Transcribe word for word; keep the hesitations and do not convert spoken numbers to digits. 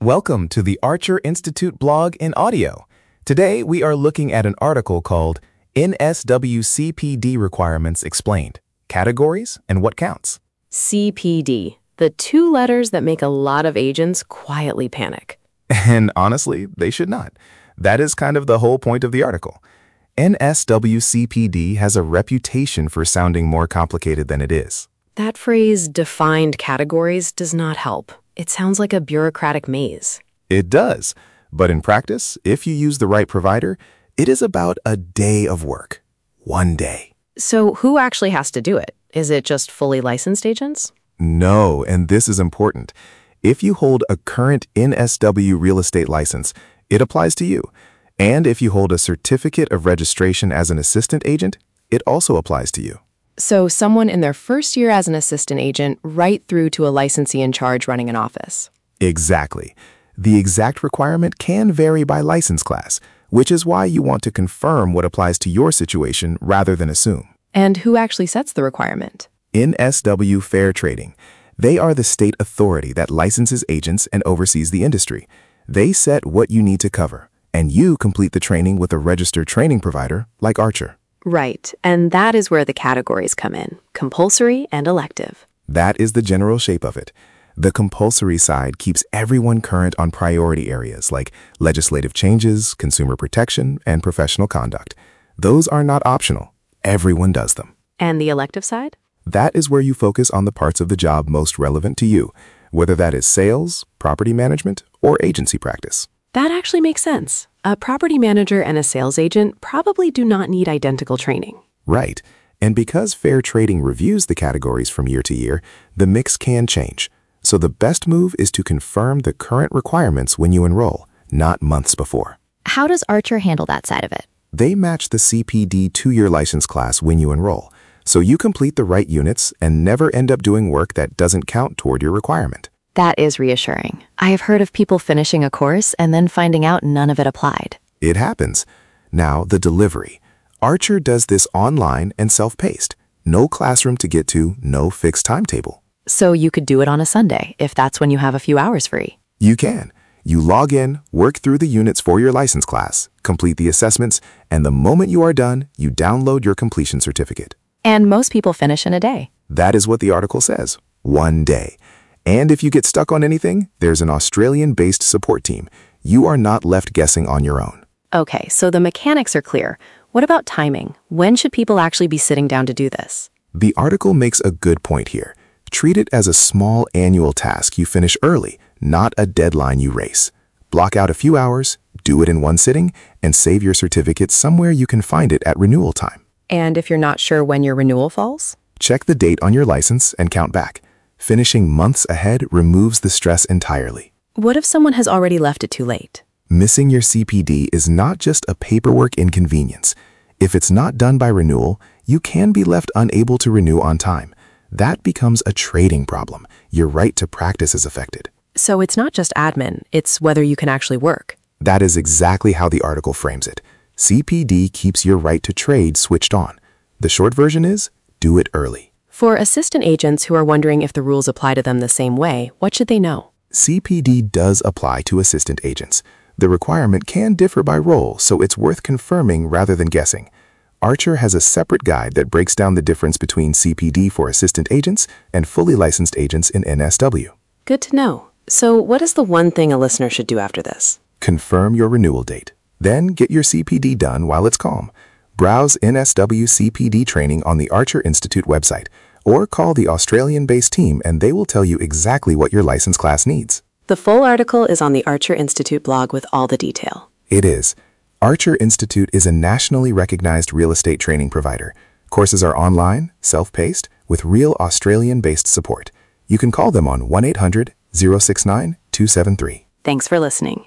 Welcome to the Archer Institute blog in audio. Today we are looking at an article called N S W C P D Requirements Explained, Categories and What Counts. C P D, the two letters that make a lot of agents quietly panic. And honestly, they should not. That is kind of the whole point of the article. N S W C P D has a reputation for sounding more complicated than it is. That phrase, defined categories, does not help. It sounds like a bureaucratic maze. It does, but in practice, if you use the right provider, it is about a day of work. One day. So who actually has to do it? Is it just fully licensed agents? No, and this is important. If you hold a current N S W real estate license, it applies to you. And if you hold a certificate of registration as an assistant agent, it also applies to you. So someone in their first year as an assistant agent right through to a licensee in charge running an office. Exactly. The exact requirement can vary by license class, which is why you want to confirm what applies to your situation rather than assume. And who actually sets the requirement? N S W Fair Trading. They are the state authority that licenses agents and oversees the industry. They set what you need to cover, and you complete the training with a registered training provider like Archer. Right, and that is where the categories come in, compulsory and elective. That is the general shape of it. The compulsory side keeps everyone current on priority areas like legislative changes, consumer protection, and professional conduct. Those are not optional. Everyone does them. And the elective side? That is where you focus on the parts of the job most relevant to you, whether that is sales, property management, or agency practice. That actually makes sense. A property manager and a sales agent probably do not need identical training. Right. And because Fair Trading reviews the categories from year to year, the mix can change. So the best move is to confirm the current requirements when you enroll, not months before. How does Archer handle that side of it? They match the C P D two-year license class when you enroll, so you complete the right units and never end up doing work that doesn't count toward your requirement. That is reassuring. I have heard of people finishing a course and then finding out none of it applied. It happens. Now, the delivery. Archer does this online and self-paced. No classroom to get to, no fixed timetable. So you could do it on a Sunday, if that's when you have a few hours free. You can. You log in, work through the units for your license class, complete the assessments, and the moment you are done, you download your completion certificate. And most people finish in a day. That is what the article says. One day. And if you get stuck on anything, there's an Australian-based support team. You are not left guessing on your own. Okay, so the mechanics are clear. What about timing? When should people actually be sitting down to do this? The article makes a good point here. Treat it as a small annual task you finish early, not a deadline you race. Block out a few hours, do it in one sitting, and save your certificate somewhere you can find it at renewal time. And if you're not sure when your renewal falls? Check the date on your license and count back. Finishing months ahead removes the stress entirely. What if someone has already left it too late? Missing your C P D is not just a paperwork inconvenience. If it's not done by renewal, you can be left unable to renew on time. That becomes a trading problem. Your right to practice is affected. So it's not just admin, it's whether you can actually work. That is exactly how the article frames it. C P D keeps your right to trade switched on. The short version is, do it early. For assistant agents who are wondering if the rules apply to them the same way, what should they know? C P D does apply to assistant agents. The requirement can differ by role, so it's worth confirming rather than guessing. Archer has a separate guide that breaks down the difference between C P D for assistant agents and fully licensed agents in N S W. Good to know. So what is the one thing a listener should do after this? Confirm your renewal date. Then get your C P D done while it's calm. Browse N S W C P D training on the Archer Institute website, or call the Australian-based team and they will tell you exactly what your license class needs. The full article is on the Archer Institute blog with all the detail. It is. Archer Institute is a nationally recognized real estate training provider. Courses are online, self-paced, with real Australian-based support. You can call them on one eight hundred, zero six nine, two seven three. Thanks for listening.